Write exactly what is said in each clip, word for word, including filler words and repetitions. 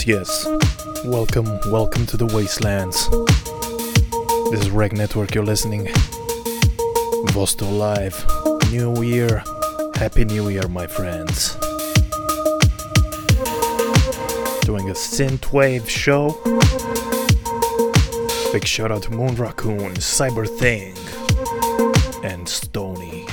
yes, yes. Welcome, welcome to the Wastelands. This is Reg Network, you're listening. Vosto Live. New Year. Happy New Year, my friends. Doing a synthwave show. Big shout out to Moon Raccoon, Cyber Thing, and Stony.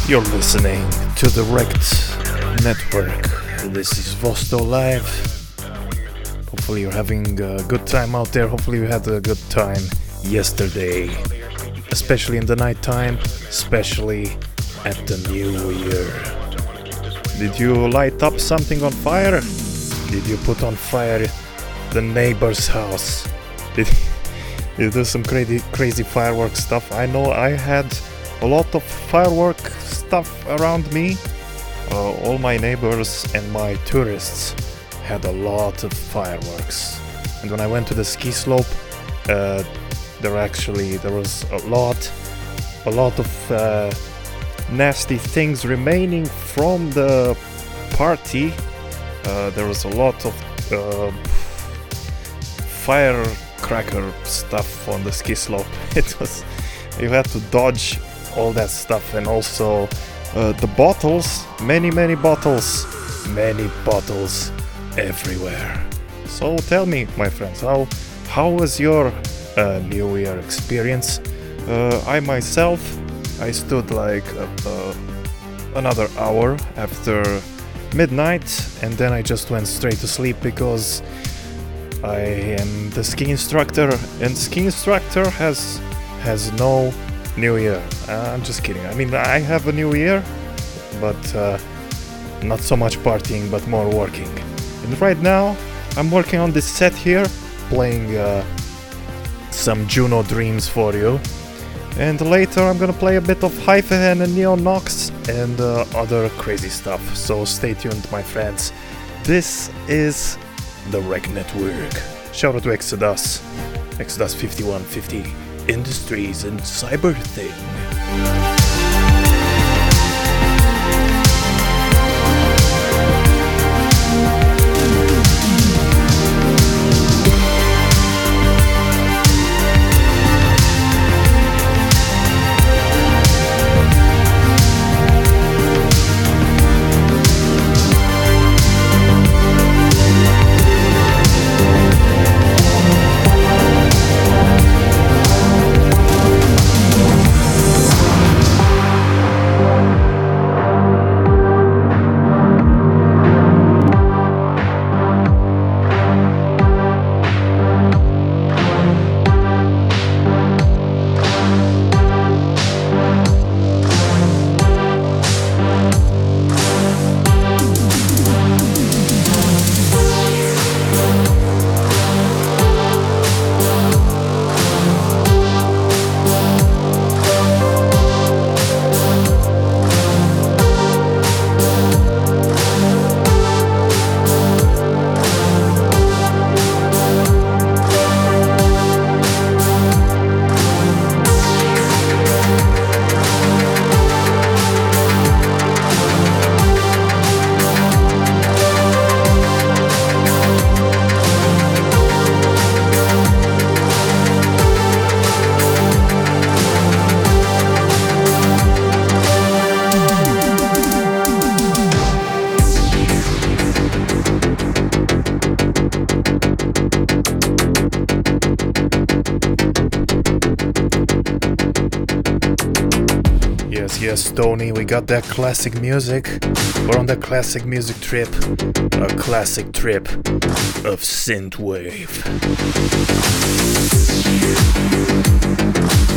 You're listening to the Rekt Network. This is Vosto Live. Hopefully you're having a good time out there. Hopefully you had a good time yesterday, especially in the night time, especially at the new year. Did you light up something on fire? Did you put on fire the neighbor's house? Did you do some crazy crazy fireworks stuff? I know I had a lot of firework stuff around me. Uh, all my neighbors and my tourists had a lot of fireworks. And when I went to the ski slope, uh, there actually there was a lot, a lot of uh, nasty things remaining from the party. Uh, there was a lot of uh, firecracker stuff on the ski slope. It was, you had to dodge all that stuff, and also uh, the bottles, many many bottles, many bottles everywhere. So tell me, my friends, how how was your uh, New Year experience? Uh, I myself, I stood like uh, uh, another hour after midnight, and then I just went straight to sleep because I am the ski instructor, and ski instructor has has no New Year. Uh, I'm just kidding. I mean, I have a New Year, but uh, not so much partying, but more working. And right now, I'm working on this set here, playing uh, some Juno Dreams for you. And later, I'm gonna play a bit of Hyphen and Neon Nox and uh, other crazy stuff. So stay tuned, my friends. This is the Rekt Network. Shout out to Exodus, Exodus fifty-one fifty. Industries and Cyber Thing. Yes, Tony, we got that classic music. We're on that classic music trip. A classic trip of synthwave.